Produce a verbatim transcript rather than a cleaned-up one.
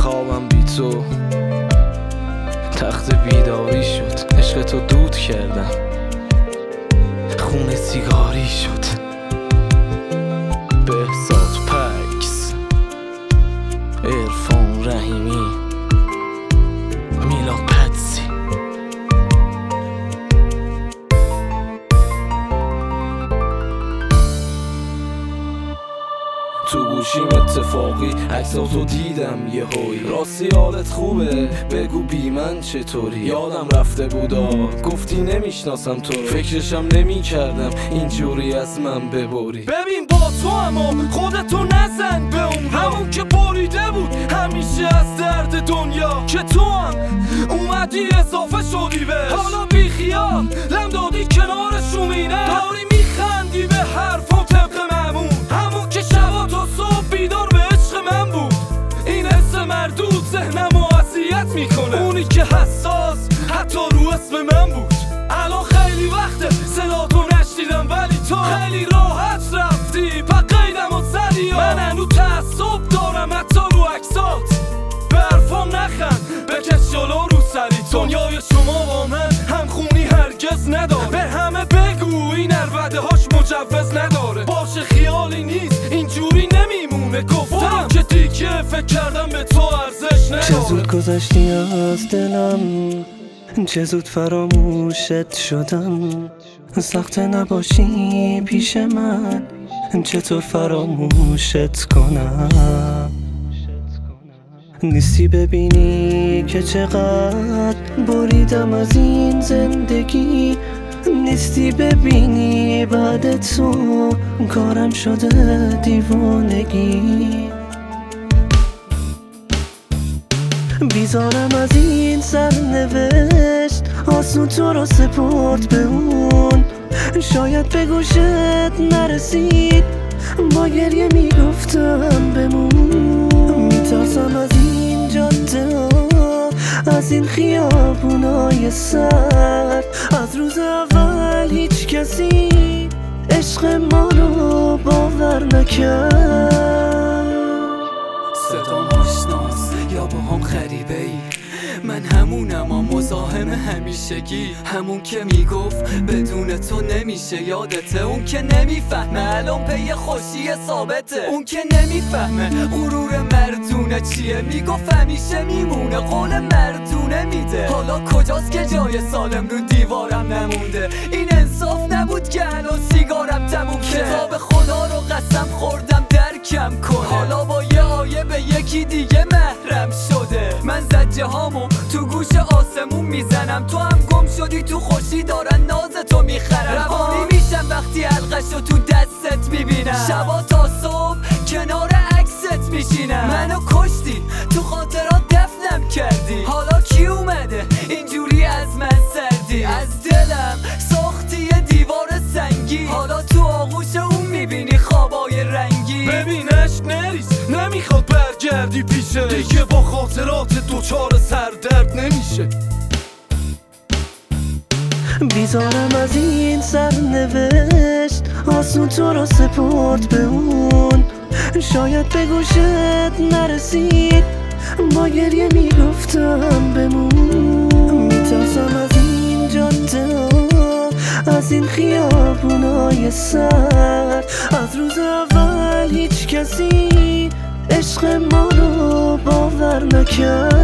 خوابم بی تو تخت بیداری شد، عشق تو دود کردم، خون سیگاری شد. بهزاد پکس، عرفان رحیمی، میلاد پدسی. تو گوشیم اتفاقی عکساتو دیدم یه هوی، راستی حالت خوبه؟ بگو بی من چطوری؟ یادم رفته بودا گفتی نمیشناسم تو، فکرشم نمی کردم اینجوری از من ببری. ببین با تو اما خودتو نزن به اون همون که بریده بود همیشه از درد دنیا، که تو هم اومدی اضافه شدی بهش. حالا بی خیال لم دادی کنار شومینه، داری میخندی به حرفم طبق معمول، همون که شبا تا صبح بیدار به عشق من بود. این حس مردود ذهنمو اذیت میکنه، اونی که حساس حتی رو اسم من بود. الان خیلی وقته صداتو نشنیدم ولی تو خیلی راحت رفتی پا قیدم و زدی. من هنو تعصب دارم حتی رو عکسات، به حرفام نخند بکش جلو رو سری. دنیای شما با من همخونی هرگز نداره، به همه بگو این عربده هاش مجوز نداره. باشه خیالی نیست اینجوری نمیمونه، گفتم که دیگه فکر کردم به تو ارزش نداره. چه زود گذشتی از دلم، چه زود فراموشت شدم. سخت نباشی پیش من، چطور فراموشت کنم؟ نیستی ببینی که چقدر بریدم از این زندگی، نیستی ببینی بعد تو کارم شده دیوانگی. بیزارم از این سرنوشت، آسون تو رو سپرد به اون، شاید به گوشت نرسید، با گریه میگفتم بمون. میترسم از این جاده ها، از این خیابونای سر، از روز اول هیچ کسی عشق ما رو باور نکرد. صدام آشناس یا با هم غریبه ای، من همونم و مزاحم همیشگی، همون که میگفت بدون تو نمیشه. یادته اون که نمیفهمه الان پی خوشی ثابته، اون که نمیفهمه غرور مردونه چیه، میگفت همیشه میمونه قول مردونه میده. حالا کجاست که جای سالم رو دیوارم نمونده؟ این انصاف نبود که الان سیگارم تموم شه. کتاب خدا رو قسم خوردم درکم کنه، حالا با یه آیه به یکی دیگه محرم شده. من زجه هامو تو گوش آسمون میزنم، تو هم گم شدی تو خوشی دارن ناز تو میخرن. روانی میشم وقتی حلقشو تو دستت میبینم، شبا تا صبح کنار عکست میشینم. منو کشتی تو خاطرات دفنم کردی، حالا کی اومده اینجوری از من سردی؟ از دلم ساختی یه دیوار سنگی، حالا تو آغوش اون میبینی خوابای رنگی. ببین عشق نریز نمیخواد برگردی پیشه، دیگه با خاطرات دوچار سردرد نمیشه. بیزارم از این سرنوشت، آسون تو رو سپرد به اون، شاید به گوشت نرسید، با گریه میگفتم بمون. میترسم از این جاده ها، از این خیابونای سر، از روز اول هیچ کسی عشق ما رو باور نکرد.